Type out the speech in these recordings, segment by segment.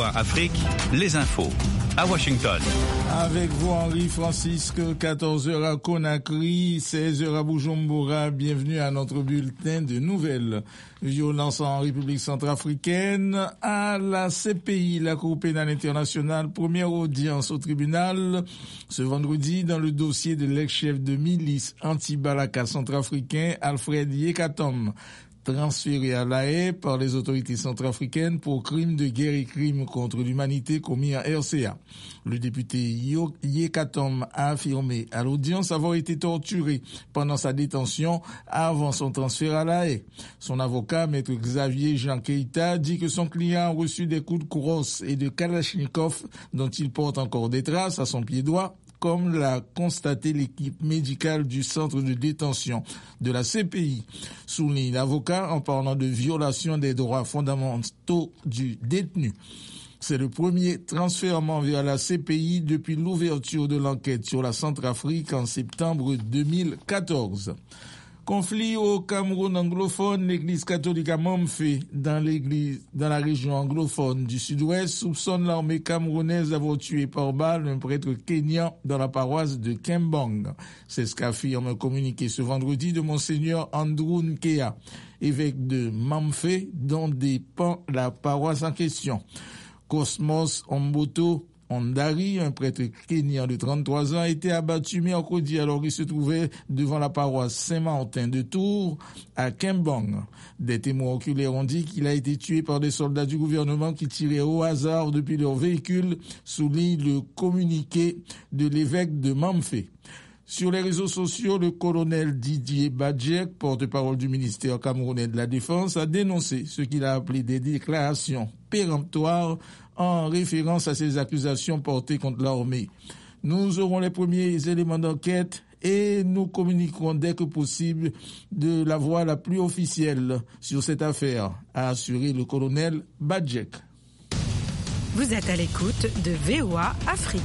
VOA Afrique, les infos à Washington. Avec vous, Henri-Francisque, 14h à Conakry, 16h à Bujumbura. Bienvenue à notre bulletin de nouvelles. Violence en République centrafricaine. À la CPI, la Cour pénale internationale, première audience au tribunal ce vendredi dans le dossier de l'ex-chef de milice anti-Balaka centrafricain Alfred Yekatom, transféré à La Haye par les autorités centrafricaines pour crimes de guerre et crimes contre l'humanité commis en RCA. Le député Yekatom a affirmé à l'audience avoir été torturé pendant sa détention avant son transfert à La Haye. Son avocat, maître Xavier Jean Keita, dit que son client a reçu des coups de crosse et de kalachnikov dont il porte encore des traces à son pied droit, comme l'a constaté l'équipe médicale du centre de détention de la CPI, souligne l'avocat en parlant de violation des droits fondamentaux du détenu. C'est le premier transfèrement vers la CPI depuis l'ouverture de l'enquête sur la Centrafrique en septembre 2014. Conflit au Cameroun anglophone, l'église catholique à Mamfé, dans la région anglophone du sud-ouest, soupçonne l'armée camerounaise d'avoir tué par balle un prêtre kényan dans la paroisse de Kembang. C'est ce qu'affirme un communiqué ce vendredi de Monseigneur Andrew Nkea, évêque de Mamfé, dont dépend la paroisse en question. Cosmos Omboto Ondari, un prêtre kényan de 33 ans, a été abattu mercredi alors qu'il se trouvait devant la paroisse Saint-Martin de Tours à Kembang. Des témoins oculaires ont dit qu'il a été tué par des soldats du gouvernement qui tiraient au hasard depuis leur véhicule, souligne le communiqué de l'évêque de Mamfé. Sur les réseaux sociaux, le colonel Didier Badjek, porte-parole du ministère camerounais de la Défense, a dénoncé ce qu'il a appelé des déclarations péremptoires en référence à ces accusations portées contre l'armée. Nous aurons les premiers éléments d'enquête et nous communiquerons dès que possible de la voie la plus officielle sur cette affaire, a assuré le colonel Badjek. Vous êtes à l'écoute de VOA Afrique.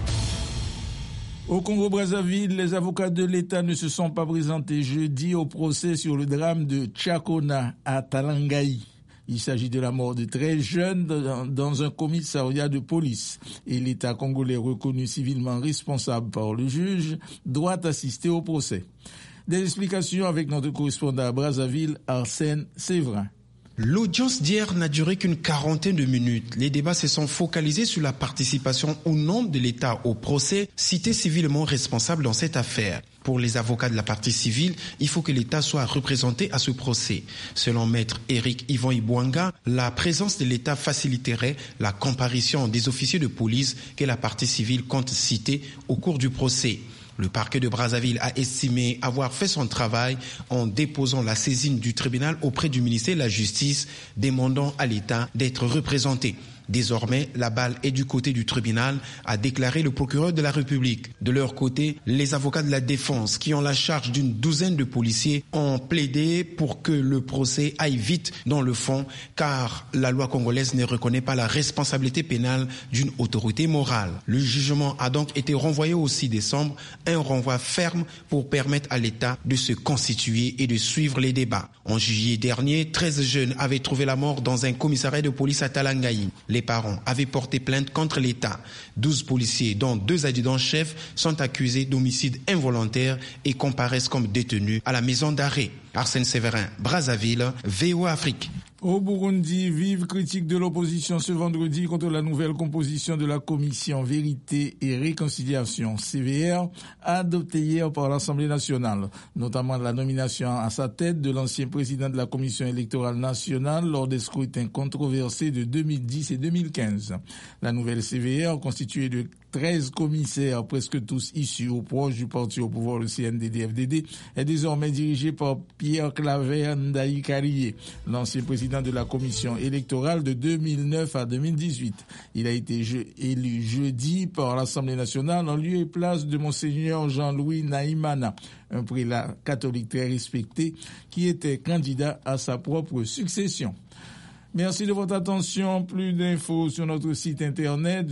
Au Congo-Brazzaville, les avocats de l'État ne se sont pas présentés jeudi au procès sur le drame de Tchakona à Talangaï. Il s'agit de la mort de 13 jeunes dans un commissariat de police et l'État congolais reconnu civilement responsable par le juge doit assister au procès. Des explications avec notre correspondant à Brazzaville, Arsène Séverin. L'audience d'hier n'a duré qu'une quarantaine de minutes. Les débats se sont focalisés sur la participation ou non de l'État au procès, cité civilement responsable dans cette affaire. Pour les avocats de la partie civile, il faut que l'État soit représenté à ce procès. Selon maître Éric Yvan Ibouanga, la présence de l'État faciliterait la comparution des officiers de police que la partie civile compte citer au cours du procès. Le parquet de Brazzaville a estimé avoir fait son travail en déposant la saisine du tribunal auprès du ministère de la Justice, demandant à l'État d'être représenté. Désormais, la balle est du côté du tribunal, a déclaré le procureur de la République. De leur côté, les avocats de la défense, qui ont la charge d'une douzaine de policiers, ont plaidé pour que le procès aille vite dans le fond, car la loi congolaise ne reconnaît pas la responsabilité pénale d'une autorité morale. Le jugement a donc été renvoyé au 6 décembre, un renvoi ferme pour permettre à l'État de se constituer et de suivre les débats. En juillet dernier, 13 jeunes avaient trouvé la mort dans un commissariat de police à Talangaï. Les parents avaient porté plainte contre l'État. 12 policiers, dont 2 adjudants-chefs, sont accusés d'homicide involontaire et comparaissent comme détenus à la maison d'arrêt. Arsène Séverin, Brazzaville, VOA Afrique. Au Burundi, vive critique de l'opposition ce vendredi contre la nouvelle composition de la commission Vérité et Réconciliation, CVR, adoptée hier par l'Assemblée nationale, notamment la nomination à sa tête de l'ancien président de la Commission électorale nationale lors des scrutins controversés de 2010 et 2015. La nouvelle CVR, constituée de 13 commissaires, presque tous issus ou proches du parti au pouvoir, le CNDD-FDD, est désormais dirigée par Pierre Claver Ndaï Karié, l'ancien président de la commission électorale de 2009 à 2018. Il a été élu jeudi par l'Assemblée nationale en lieu et place de Monseigneur Jean-Louis Naïmana, un prélat catholique très respecté qui était candidat à sa propre succession. Merci de votre attention. Plus d'infos sur notre site internet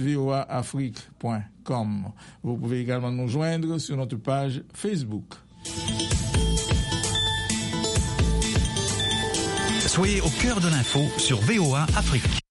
voaafrique.com. Vous pouvez également nous joindre sur notre page Facebook. Soyez au cœur de l'info sur VOA Afrique.